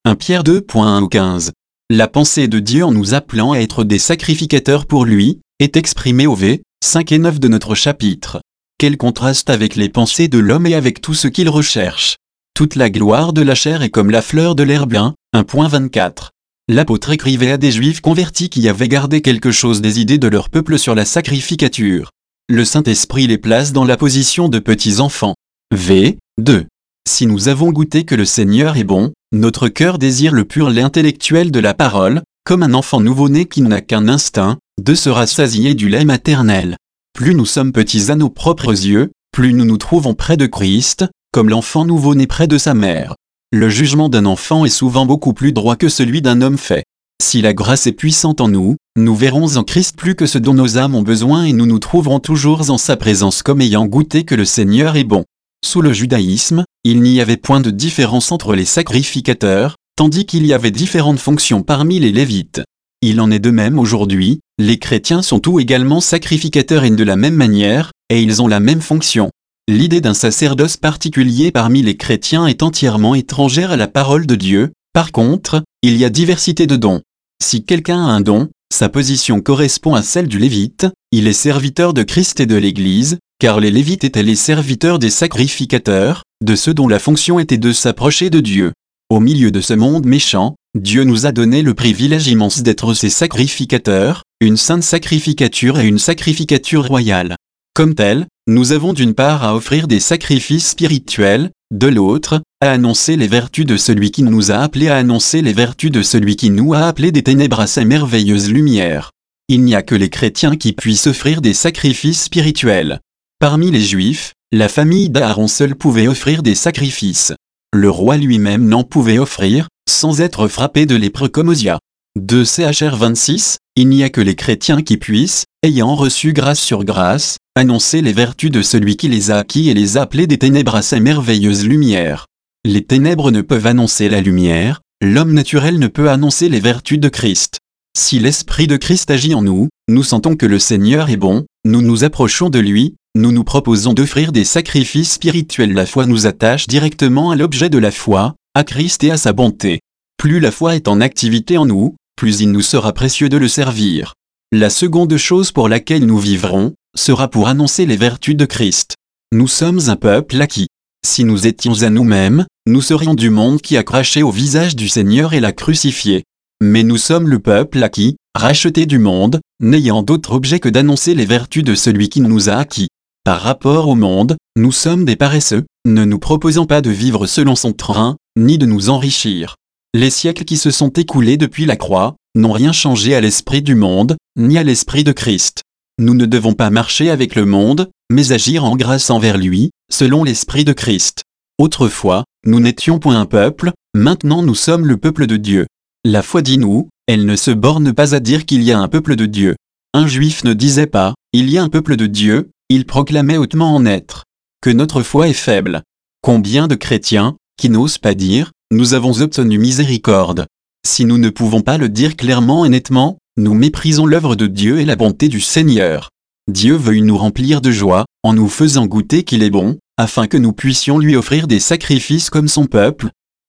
1 Pierre 2.15. La pensée de Dieu en nous appelant à être des sacrificateurs pour lui, est exprimée au v. 5 et 9 de notre chapitre. Quel contraste avec les pensées de l'homme et avec tout ce qu'il recherche. Toute la gloire de la chair est comme la fleur de l'herbe. 1.24. L'apôtre écrivait à des Juifs convertis qui avaient gardé quelque chose des idées de leur peuple sur la sacrificature. Le Saint-Esprit les place dans la position de petits enfants. V. 2. Si nous avons goûté que le Seigneur est bon, notre cœur désire le pur lait intellectuel de la parole, comme un enfant nouveau-né qui n'a qu'un instinct, de se rassasier du lait maternel. Plus nous sommes petits à nos propres yeux, plus nous nous trouvons près de Christ, comme l'enfant nouveau-né près de sa mère. Le jugement d'un enfant est souvent beaucoup plus droit que celui d'un homme fait. Si la grâce est puissante en nous, nous verrons en Christ plus que ce dont nos âmes ont besoin et nous nous trouverons toujours en sa présence comme ayant goûté que le Seigneur est bon. Sous le judaïsme, il n'y avait point de différence entre les sacrificateurs, tandis qu'il y avait différentes fonctions parmi les Lévites. Il en est de même aujourd'hui, les chrétiens sont tous également sacrificateurs et de la même manière, et ils ont la même fonction. L'idée d'un sacerdoce particulier parmi les chrétiens est entièrement étrangère à la parole de Dieu. Par contre, il y a diversité de dons. Si quelqu'un a un don, sa position correspond à celle du Lévite, il est serviteur de Christ et de l'Église, car les Lévites étaient les serviteurs des sacrificateurs, de ceux dont la fonction était de s'approcher de Dieu. Au milieu de ce monde méchant, Dieu nous a donné le privilège immense d'être ses sacrificateurs, une sainte sacrificature et une sacrificature royale. Comme telle, nous avons d'une part à offrir des sacrifices spirituels, de l'autre, à annoncer les vertus de celui qui nous a appelés à annoncer les vertus de celui qui nous a appelés des ténèbres à sa merveilleuse lumière. Il n'y a que les chrétiens qui puissent offrir des sacrifices spirituels. Parmi les Juifs, la famille d'Aaron seule pouvait offrir des sacrifices. Le roi lui-même n'en pouvait offrir, sans être frappé de lèpre comme Osia. 2 Chr 26, il n'y a que les chrétiens qui puissent, ayant reçu grâce sur grâce, annoncer les vertus de celui qui les a acquis et les a appelés des ténèbres à sa merveilleuse lumière. Les ténèbres ne peuvent annoncer la lumière, l'homme naturel ne peut annoncer les vertus de Christ. Si l'Esprit de Christ agit en nous, nous sentons que le Seigneur est bon, nous nous approchons de lui, nous nous proposons d'offrir des sacrifices spirituels. La foi nous attache directement à l'objet de la foi, à Christ et à sa bonté. Plus la foi est en activité en nous, plus il nous sera précieux de le servir. La seconde chose pour laquelle nous vivrons, sera pour annoncer les vertus de Christ. Nous sommes un peuple acquis. Si nous étions à nous-mêmes, nous serions du monde qui a craché au visage du Seigneur et l'a crucifié. Mais nous sommes le peuple acquis, racheté du monde, n'ayant d'autre objet que d'annoncer les vertus de celui qui nous a acquis. Par rapport au monde, nous sommes des paresseux, ne nous proposant pas de vivre selon son train, ni de nous enrichir. Les siècles qui se sont écoulés depuis la croix, n'ont rien changé à l'esprit du monde, ni à l'esprit de Christ. Nous ne devons pas marcher avec le monde, mais agir en grâce envers lui, selon l'esprit de Christ. Autrefois, nous n'étions point un peuple, maintenant nous sommes le peuple de Dieu. La foi dit nous, elle ne se borne pas à dire qu'il y a un peuple de Dieu. Un juif ne disait pas, il y a un peuple de Dieu, il proclamait hautement en être. Que notre foi est faible. Combien de chrétiens, qui n'osent pas dire, nous avons obtenu miséricorde. Si nous ne pouvons pas le dire clairement et nettement, nous méprisons l'œuvre de Dieu et la bonté du Seigneur. Dieu veuille nous remplir de joie, en nous faisant goûter qu'il est bon, afin que nous puissions lui offrir des sacrifices comme son peuple,